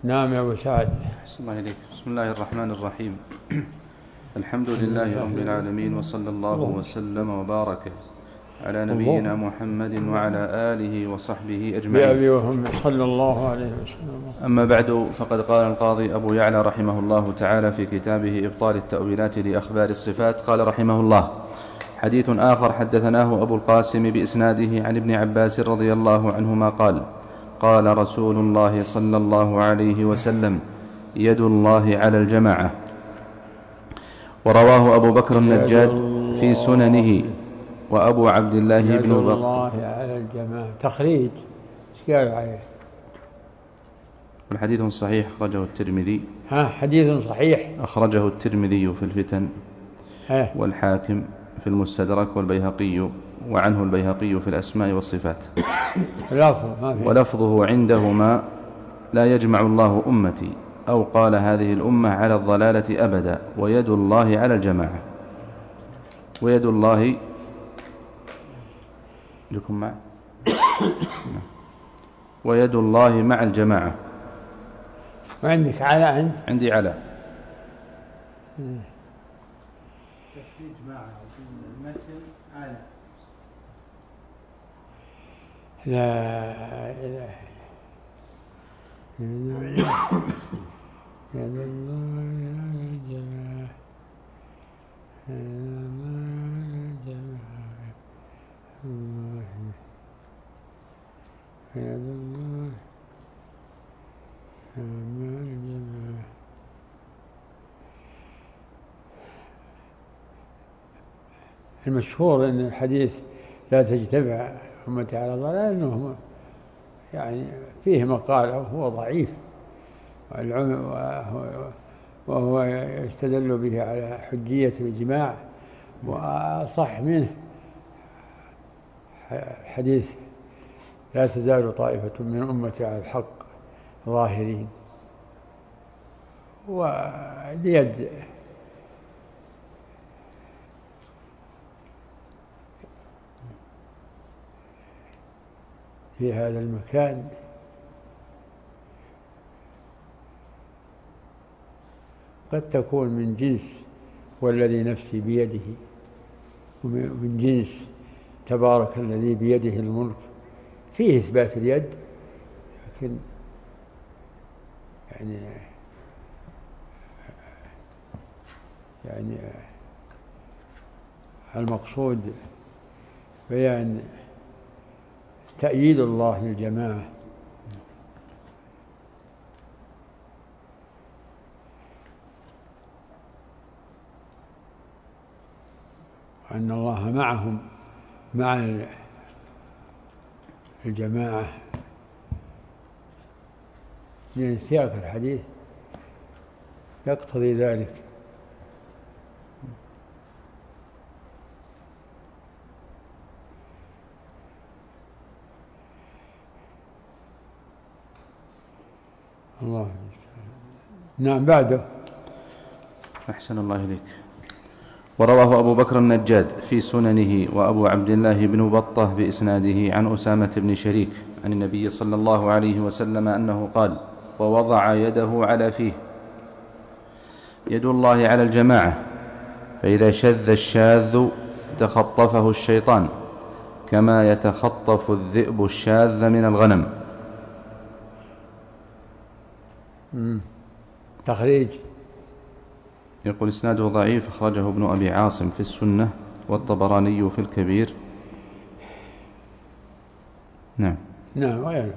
نعم يا أبو سعد. بسم الله الرحمن الرحيم. الحمد لله رب العالمين، وصلى الله وسلم وبارك على نبينا محمد وعلى آله وصحبه أجمعين. بأبي وهم صلى الله عليه وسلم. أما بعد، فقد قال القاضي أبو يعلى رحمه الله تعالى في كتابه إبطال التأويلات لأخبار الصفات، قال رحمه الله: حديث آخر حدثناه أبو القاسم بإسناده عن ابن عباس رضي الله عنهما قال: قال رسول الله صلى الله عليه وسلم: يد الله على الجماعة. ورواه أبو بكر النجاد في سننه، وأبو عبد الله بن يد الله على الجماعة. تخريج ايش قال عليه؟ الحديث صحيح أخرجه الترمذي. حديث صحيح أخرجه الترمذي في الفتن، والحاكم في المستدرك، والبيهقي، وعنه البيهقي في الأسماء والصفات. ولفظه عندهما: لا يجمع الله أمتي، أو قال هذه الأمة على الضلالة أبدا، ويد الله على الجماعة. ويد الله لكم مع ويد الله مع الجماعة. وعندك على؟ أنت عندي على. تفريج معه المثل على. لا إله إلا الله. يد الله على الجماعة. يد الله على الجماعة. المشهور أن الحديث لا تجتمع أمتي على ضلال، أنه يعني فيه مقال هو ضعيف، وهو يستدل به على حجية الإجماع. وأصح منه حديث: لا تزال طائفة من أمتي على الحق ظاهرين. واليد في هذا المكان قد تكون من جنس والذي نفسي بيده، ومن جنس تبارك الذي بيده الملك، فيه إثبات اليد، لكن يعني المقصود بيان تأييد الله للجماعة. وأن الله معهم مع الجماعة، لأن سياق الحديث يقتضي ذلك. الله. نعم بعده. أحسن الله إليك. ورواه أبو بكر النجاد في سننه، وأبو عبد الله بن بطة بإسناده عن أسامة بن شريك عن النبي صلى الله عليه وسلم أنه قال: ووضع يده على فيه. يد الله على الجماعة، فإذا شذ الشاذ تخطفه الشيطان، كما يتخطف الذئب الشاذ من الغنم. تخريج. يقول: إسناده ضعيف، أخرجه ابن أبي عاصم في السنة، والطبراني في الكبير. نعم غير.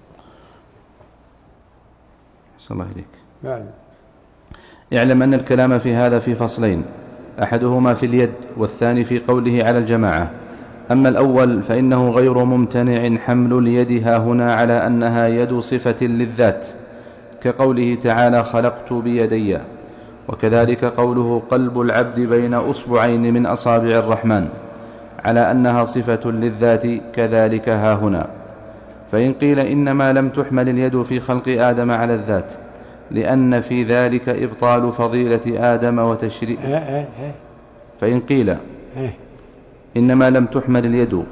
صلى الله إليك. بعد. اعلم أن الكلام في هذا في فصلين: أحدهما في اليد، والثاني في قوله على الجماعة. أما الأول فإنه غير ممتنع حمل اليد هاهنا على أنها يد صفة للذات، كقوله تعالى: خلقت بيدي. وكذلك قوله: قلب العبد بين أصبعين من أصابع الرحمن، على أنها صفة للذات، كذلك هاهنا. فإن قيل إنما لم تحمل اليد في خلق آدم على الذات، لأن في ذلك إبطال فضيلة آدم وتشريع. فإن قيل إنما لم تحمل اليد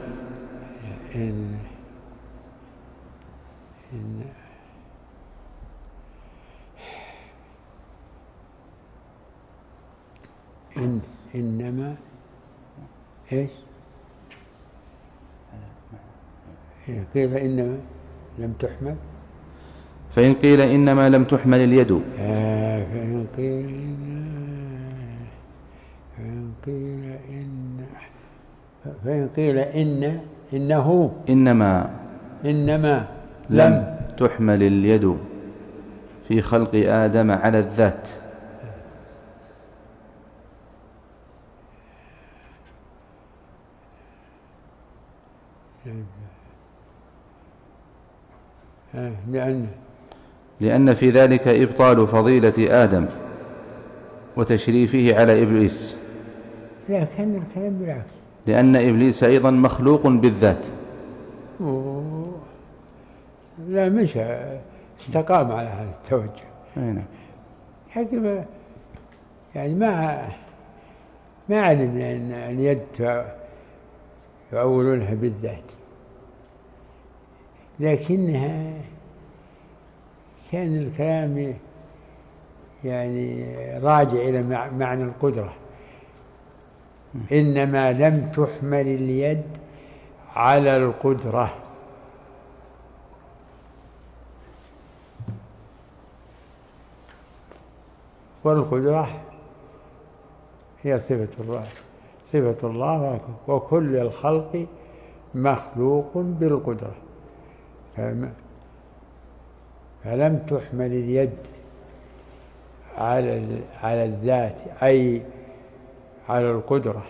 إنما إيش؟ قيل إنما لم تحمل. فإن قيل إنما لم تحمل اليد. فإن قيل إنه إنما لم تحمل اليد في خلق آدم على الذات. لأن في ذلك إبطال فضيلة آدم وتشريفه على إبليس. لا، كان الكلام بالعكس، لأن إبليس أيضا مخلوق بالذات. لا، مش استقام على هذا التوجه. نعم. حكم يعني ما علم أن اليد يؤولونها بالذات، لكنها كان الكلام يعني راجع إلى معنى القدرة. إنما لم تحمل اليد على القدرة، والقدرة هي صفة الله، وكل الخلق مخلوق بالقدرة. فلم تحمل اليد على الذات، أي على القدرة،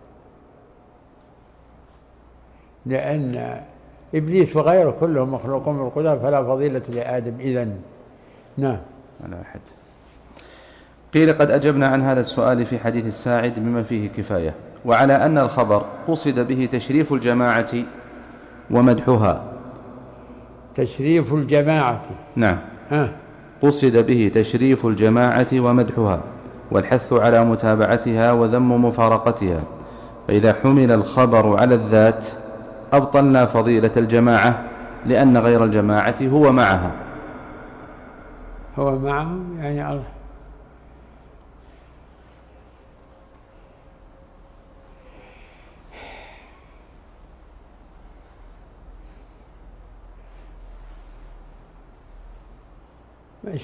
لأن إبليس وغيره كلهم مخلوقون بالقدرة، فلا فضيلة لآدم إذن. نعم. على أحد. قيل قد أجبنا عن هذا السؤال في حديث الساعد بما فيه كفاية، وعلى أن الخبر قصد به تشريف الجماعة ومدحها. تشريف الجماعة. نعم. قصد به تشريف الجماعة ومدحها، والحث على متابعتها وذم مفارقتها. فإذا حمل الخبر على الذات أبطلنا فضيلة الجماعة، لأن غير الجماعة هو معها. هو معهم يعني الله. مش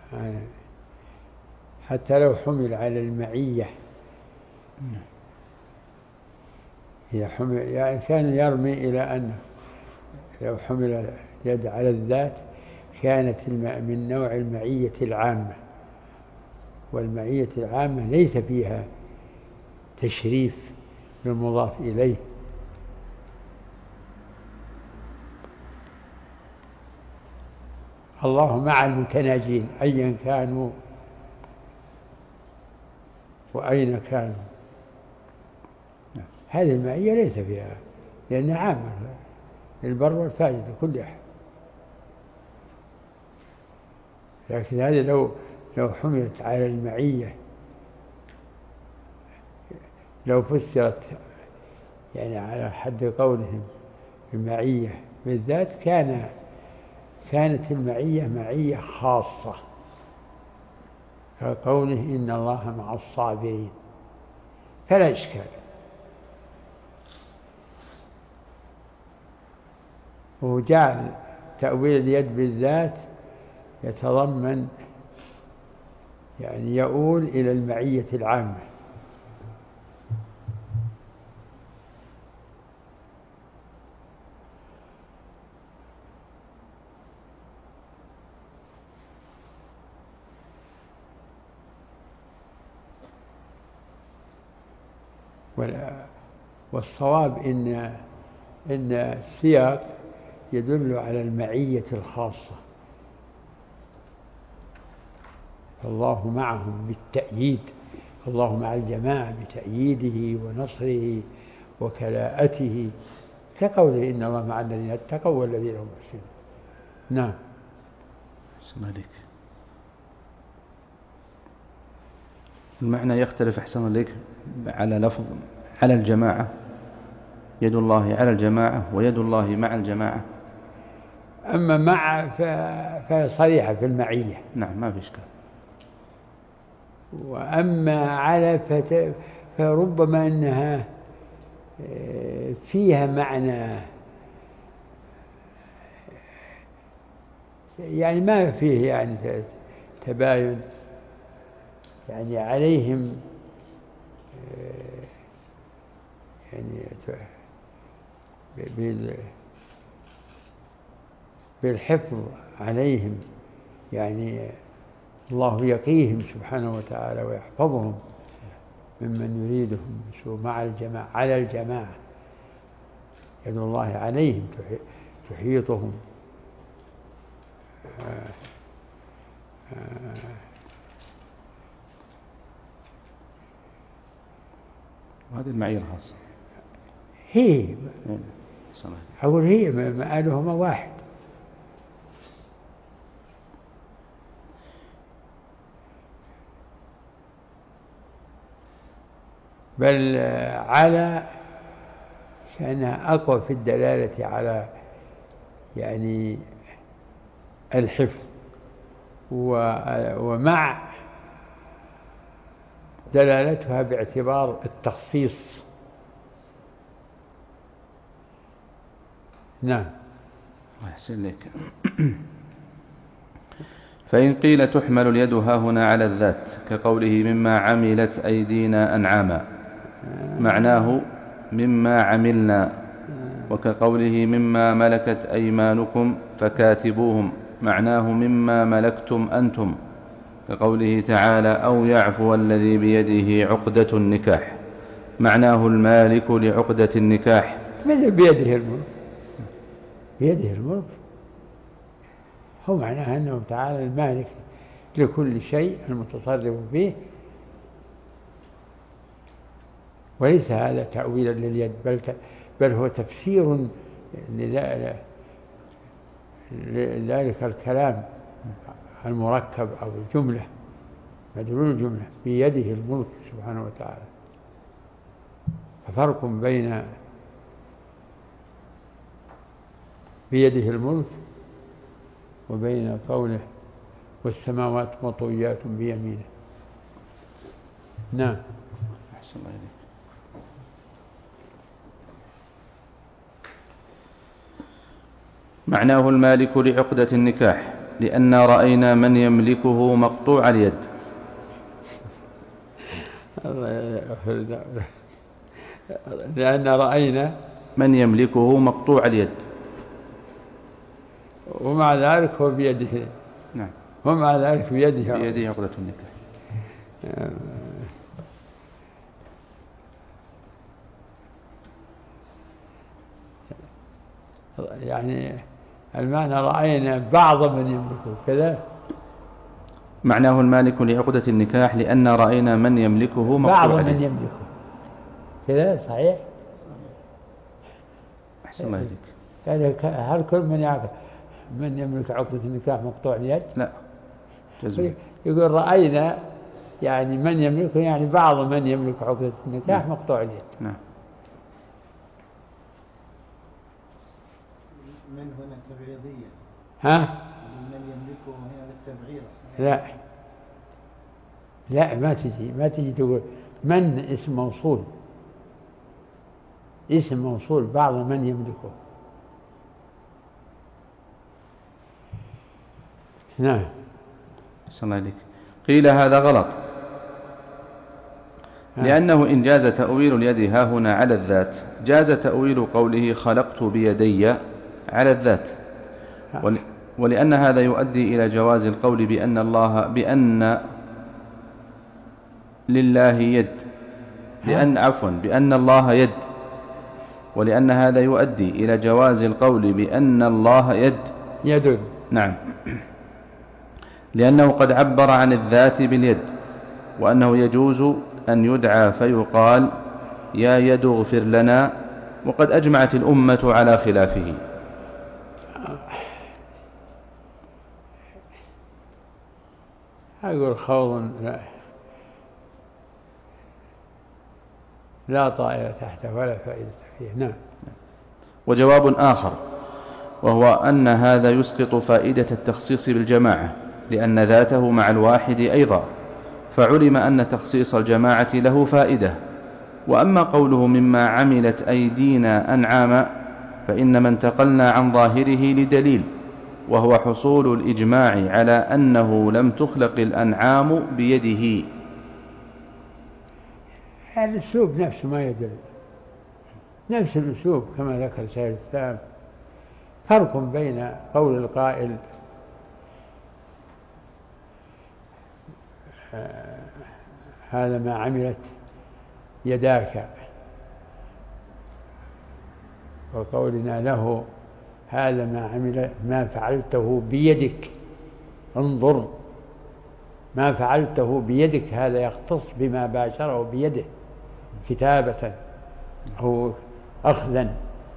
حتى لو حمل على المعية، إذا حمل يعني كان يرمي إلى أنه لو حمل اليد على الذات كانت من نوع المعية العامة، والمعية العامة ليس فيها تشريف للمضاف إليه. الله مع المتناجين أيا كانوا وأين كانوا. هذه المعية ليس فيها، لأنها عامة للبر والفاجر كل أحد. لكن هذه لو حملت على المعية، لو فسرت يعني على حد قولهم المعية بالذات، كانت المعية معية خاصة، كقوله إن الله مع الصابرين، فلا إشكال. وجعل تأويل اليد بالذات يتضمن يعني يؤول إلى المعية العامة. والصواب إن السياق يدل على المعية الخاصة، الله معهم بالتأييد، الله مع الجماعة بتأييده ونصره وكلاءته، كقوله إن الله مع الذين اتقوا والذين هم محسنون. نعم. أحسن عليك. المعنى يختلف أحسن عليك على لفظ على الجماعة، يد الله على الجماعة ويد الله مع الجماعة. أما مع فصريحة في المعية. نعم، ما في إشكال. وأما على فربما أنها فيها معنى، يعني ما فيه يعني تباين، يعني عليهم يعني بالحفظ عليهم، يعني الله يقيهم سبحانه وتعالى ويحفظهم ممن يريدهم بسوء مع الجماعة، على الجماعة يد الله عليهم تحيطهم. وهذه المعية الخاصة هي أقول هي مآلهما واحد. بل على كأنها أقوى في الدلالة على يعني الحفظ، ومع دلالتها باعتبار التخصيص. نعم. أحسن لك. فإن قيل تحمل اليد هاهنا على الذات كقوله مما عملت أيدينا أنعاما، معناه مما عملنا، وكقوله مما ملكت أيمانكم فكاتبوهم، معناه مما ملكتم أنتم، كقوله تعالى أو يعفو الذي بيده عقدة النكاح، معناه المالك لعقدة النكاح. مثل بيده الملك، بيده الملك هو معناه أنه تعالى المالك لكل شيء المتصرف فيه، وليس هذا تأويلا لليد، بل هو تفسير لذلك الكلام المركب أو الجملة، مدلول الجملة بيده الملك سبحانه وتعالى. ففرق بين بيده الملك وبين قوله والسماوات مطويات بيمينه. نعم. أحسن الله إليك. معناه المالك لعقدة النكاح، لأن رأينا من يملكه مقطوع اليد. لأن رأينا من يملكه مقطوع اليد، ومع ذلك هو بيده. نعم. ومع ذلك بيده عقدة النكاح. يعني المعنى رأينا بعض من يملكه كذا. معناه المالك لعقدة النكاح لأن رأينا من يملكه مقطوع بعض من يملكه كذا. صحيح. أحسن الله إليك. يعني هل كل من يعرف من يملك عقدة النكاح مقطوع اليد؟ لا، جزم. يقول رأينا يعني من يملكه، يعني بعض من يملك عقدة النكاح مقطوع اليد. نعم. من هنا تبعيضية. ها؟ من يملكه هنا للتبعيض. لا ما تجي تقول من اسم موصول، اسم موصول بعض من يملكه. نعم. أحسن الله إليك. قيل هذا غلط، لأنه إن جاز تأويل اليد هاهنا على الذات جاز تأويل قوله خلقت بيدي على الذات، ولأن هذا يؤدي إلى جواز القول بأن لله يد، بأن الله يد، ولأن هذا يؤدي إلى جواز القول بأن الله يد. نعم، لأنه قد عبر عن الذات باليد، وأنه يجوز أن يدعى فيقال يا يد اغفر لنا، وقد أجمعت الأمة على خلافه. أقول خوض لا طائر تحته ولا فائدة فيه. نعم. وجواب آخر، وهو أن هذا يسقط فائدة التخصيص بالجماعة، لأن ذاته مع الواحد أيضا، فعلم أن تخصيص الجماعة له فائدة. وأما قوله مما عملت أيدينا أنعاما فإنما انتقلنا عن ظاهره لدليل، وهو حصول الإجماع على أنه لم تخلق الأنعام بيده. الأسلوب نفسه ما يدل، نفس الأسلوب كما ذكر شيخ الإسلام. فرق بين قول القائل هذا ما عملت يداك، وقولنا له هذا ما فعلته بيدك. انظر، ما فعلته بيدك هذا يختص بما باشره بيده كتابة أو أخذا،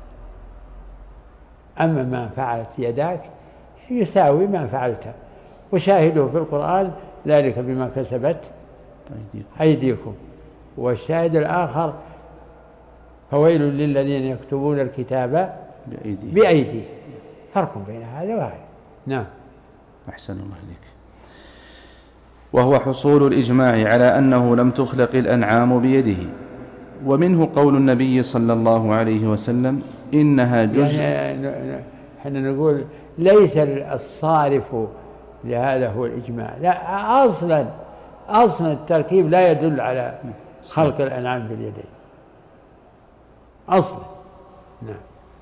أما ما فعلت يداك يساوي ما فعلته. وشاهده في القرآن ذلك بما كسبت أيديكم. والشاهد الآخر فويل للذين يكتبون الكتاب بأيديهم. فرق بين هذا وهذا. نعم. أحسن الله إليك. وهو حصول الإجماع على أنه لم تخلق الأنعام بيده. ومنه قول النبي صلى الله عليه وسلم إنها جزء، يعني احنا نقول ليس الصارف لهذا هو الإجماع، لا، أصلا التركيب لا يدل على خلق الأنعام باليدين أصلا. نعم.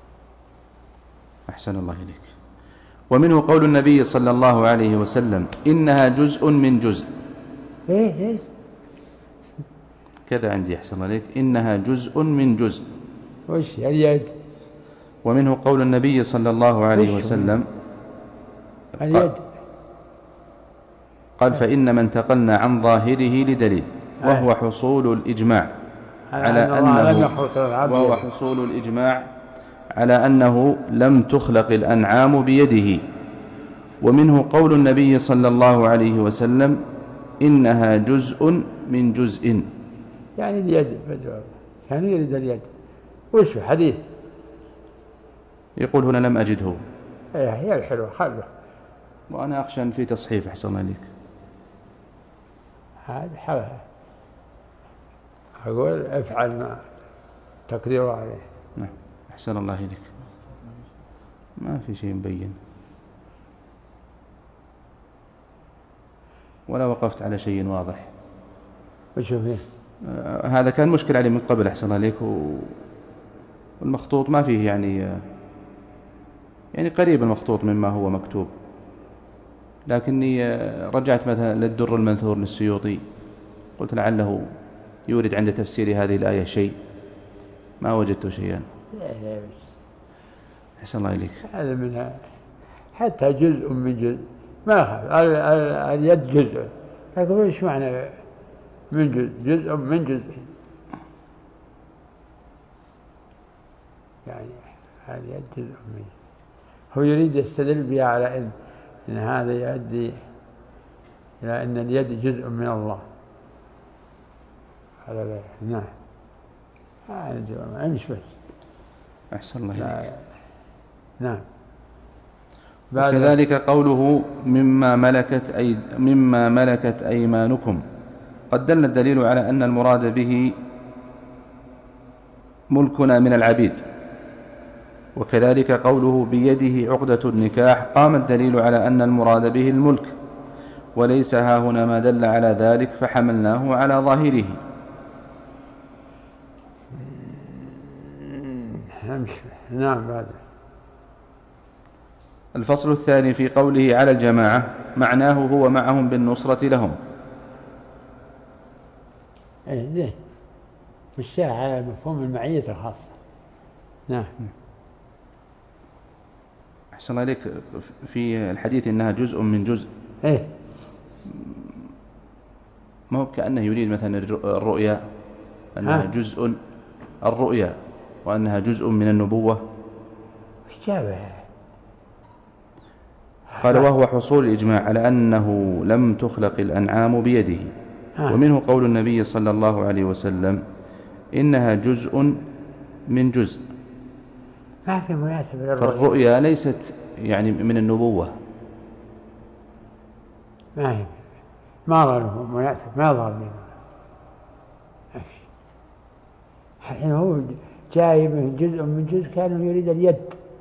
أحسن الله إليك. ومنه قول النبي صلى الله عليه وسلم إنها جزء من جزء. إيه كذا عندي أحسن الله إليك، إنها جزء من جزء. وش اليد؟ ومنه قول النبي صلى الله عليه وسلم اليد قال فإنما انتقلنا عن ظاهره لدليل، وهو حصول الإجماع على أنه لم تخلق الأنعام بيده. ومنه قول النبي صلى الله عليه وسلم إنها جزء من جزء. يعني اليد، يعني يريد اليد. وش حديث يقول هنا لم أجده. هي الحلوة خلوه. وأنا أخشى في تصحيف أحسن عليك. هذا حلها أقول افعل ما تقدير عليه. نعم. أحسن الله إليك. ما في شيء مبين، ولا وقفت على شيء واضح. وشوف هذا كان مشكل عليه من قبل أحسن عليك، والمخطوط ما فيه يعني قريب المخطوط مما هو مكتوب، لكني رجعت مثلا للدر المنثور للسيوطي، قلت لعله يورد عند تفسير هذه الآية شيء، ما وجدت شيئا. أحسن الله إليك. هذا منها حتى جزء من جزء ما أخذ اليد جزء، لكن إيش معنى من جزء من جزء؟ يعني هذا يد جزء من، هو يريد يستدل بها على إن هذا يؤدي إلى أن اليد جزء من الله. هذا لا. نعم. امش بس. أحسن الله إليك. نعم. وكذلك قوله مما ملكت أيمانكم، قد دل الدليل على أن المراد به ملكنا من العبيد. وكذلك قوله بيده عقدة النكاح، قام الدليل على أن المراد به الملك، وليس ها هنا ما دل على ذلك فحملناه على ظاهره. نعم. بعد الفصل الثاني في قوله على الجماعة، معناه هو معهم بالنصرة لهم. إيه مشاه على مفهوم المعية الخاصة. نعم. أحسن الله عليك. في الحديث إنها جزء من جزء، إيه ما هو كأنه يريد مثلا الرؤيا أنها جزء، الرؤيا وأنها جزء من النبوة. قال وهو حصول الإجماع على أنه لم تخلق الأنعام بيده. ومنه قول النبي صلى الله عليه وسلم إنها جزء من جزء. ما في مناسبة للرؤيا. فالرؤيا ليست يعني من النبوة. ما هي ما ظنه مناسب، ما ظهر لي الحين هو جاي من جزء من جزء كان يريد اليد.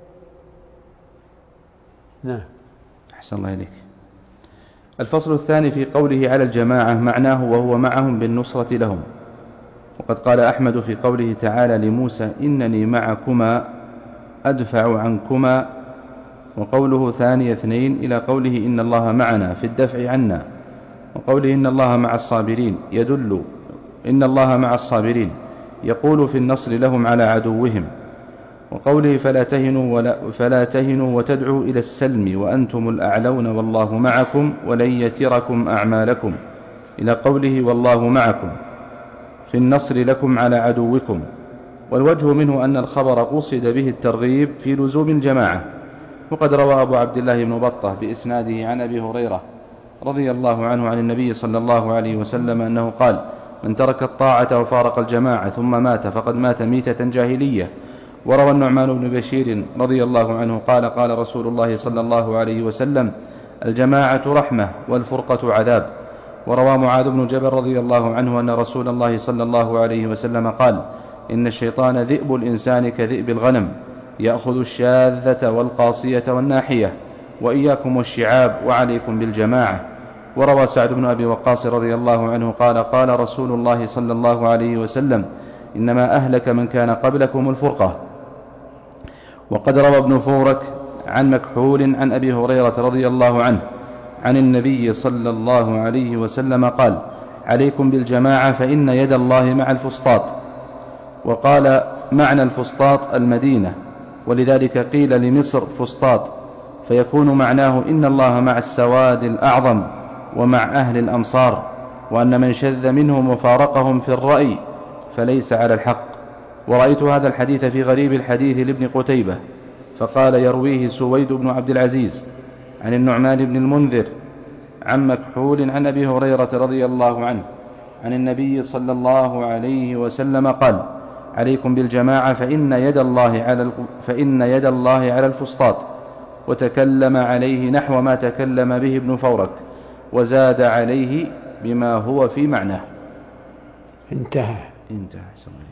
نعم. أحسن الله إليك. الفصل الثاني في قوله على الجماعة معناه وهو معهم بالنصرة لهم. وقد قال أحمد في قوله تعالى لموسى إنني معكما أدفع عنكما، وقوله ثاني اثنين إلى قوله إن الله معنا في الدفع عنا، وقوله إن الله مع الصابرين يدل إن الله مع الصابرين يقول في النصر لهم على عدوهم، وقوله فلا تهنوا وتدعوا إلى السلم وأنتم الأعلون والله معكم ولن يتركم أعمالكم، إلى قوله والله معكم في النصر لكم على عدوكم. والوجه منه أن الخبر قصد به الترغيب في لزوم الجماعة. وقد روى أبو عبد الله بن بطة بإسناده عن أبي هريرة رضي الله عنه عن النبي صلى الله عليه وسلم أنه قال من ترك الطاعة وفارق الجماعة ثم مات فقد مات ميتة جاهلية. وروى النعمان بن بشير رضي الله عنه قال قال رسول الله صلى الله عليه وسلم الجماعة رحمة والفرقة عذاب. وروى معاذ بن جبل رضي الله عنه أن رسول الله صلى الله عليه وسلم قال إن الشيطان ذئب الإنسان كذئب الغنم يأخذ الشاذة والقاصية والناحية، وإياكم والشعاب وعليكم بالجماعة. وروى سعد بن أبي وقاص رضي الله عنه قال قال رسول الله صلى الله عليه وسلم إنما أهلك من كان قبلكم الفرقة. وقد روى ابن فورك عن مكحول عن أبي هريرة رضي الله عنه عن النبي صلى الله عليه وسلم قال عليكم بالجماعة فإن يد الله مع الفسطاط. وقال معنى الفسطاط المدينة، ولذلك قيل لمصر فسطاط، فيكون معناه إن الله مع السواد الأعظم ومع أهل الأمصار، وأن من شذ منهم وفارقهم في الرأي فليس على الحق. ورأيت هذا الحديث في غريب الحديث لابن قتيبة فقال يرويه سويد بن عبد العزيز عن النعمان بن المنذر عن مكحول عن أبي هريرة رضي الله عنه عن النبي صلى الله عليه وسلم قال عليكم بالجماعة فإن يد الله على الفسطاط. وتكلم عليه نحو ما تكلم به ابن فورك وزاد عليه بما هو في معناه. انتهى. سمعي.